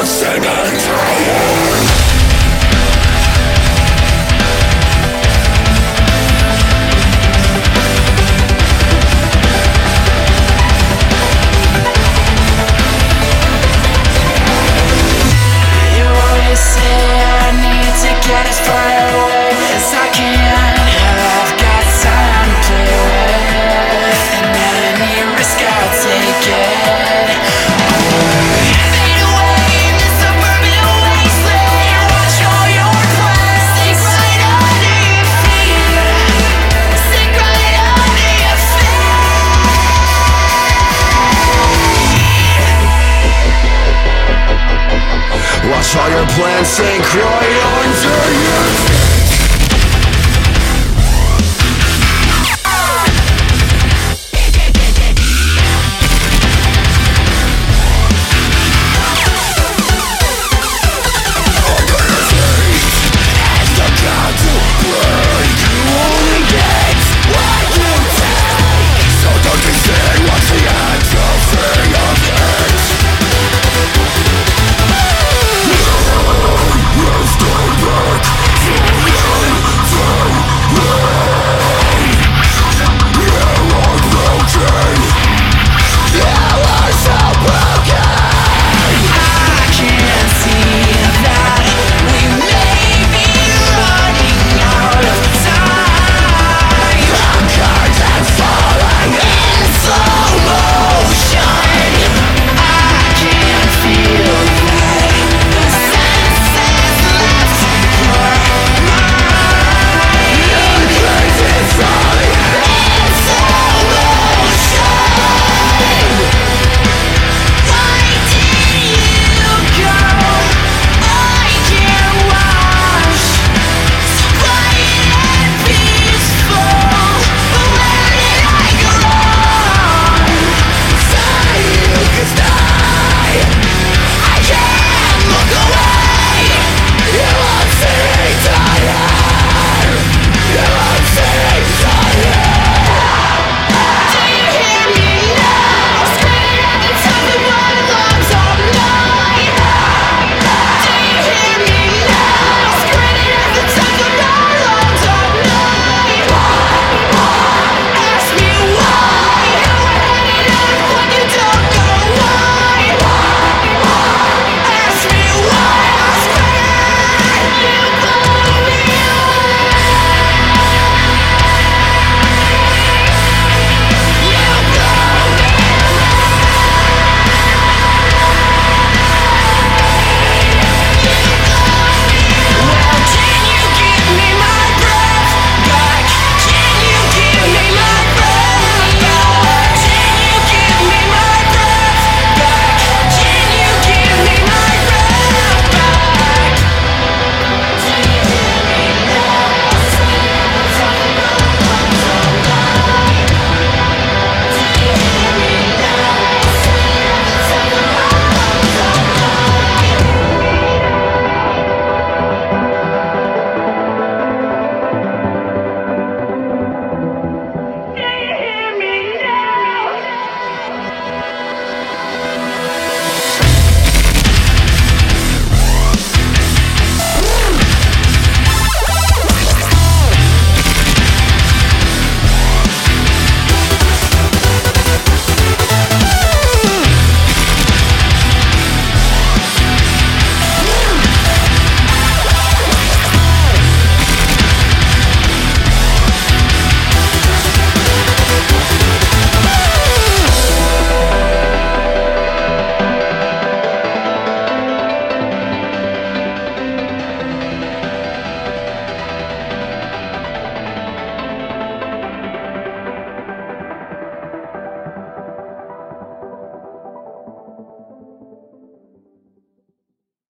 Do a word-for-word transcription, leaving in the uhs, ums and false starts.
sick and tired. You always say I need to get as far away as I can. I've got time to play with, and any risk I'll take it. Fade away in the suburban wasteland. Watch all your plans sink right under your feet, sink right under your feet. Watch all your plans sink right under your feet.